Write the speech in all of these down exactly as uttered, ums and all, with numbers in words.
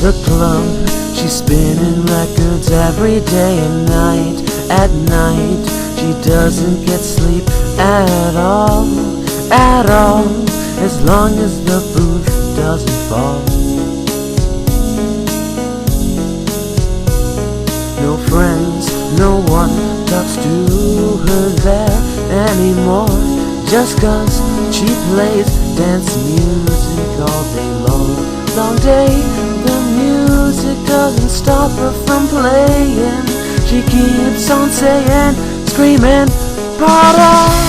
the club, she's spinning records every day and night. At night, she doesn't get sleep at all, at all, as long as the booth doesn't fall. No friends, no one talks to her there anymore, just cause she plays dance music all day long. Long day, the music doesn't stop her from playing. She keeps on saying, screaming, "Para!"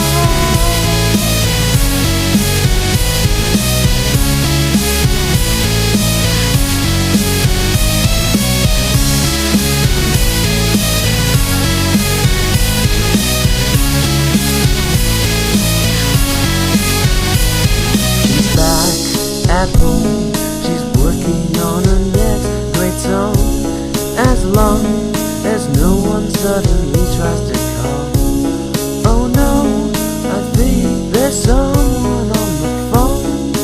At home, she's working on her next great song. As long as no one suddenly tries to call. Oh no, I think there's someone on the phone.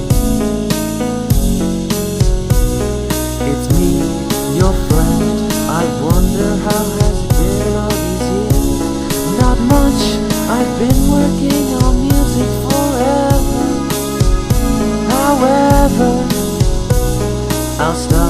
It's me, your friend. I wonder how has it been all these years. Not much, I've been working on music forever. However, I'll start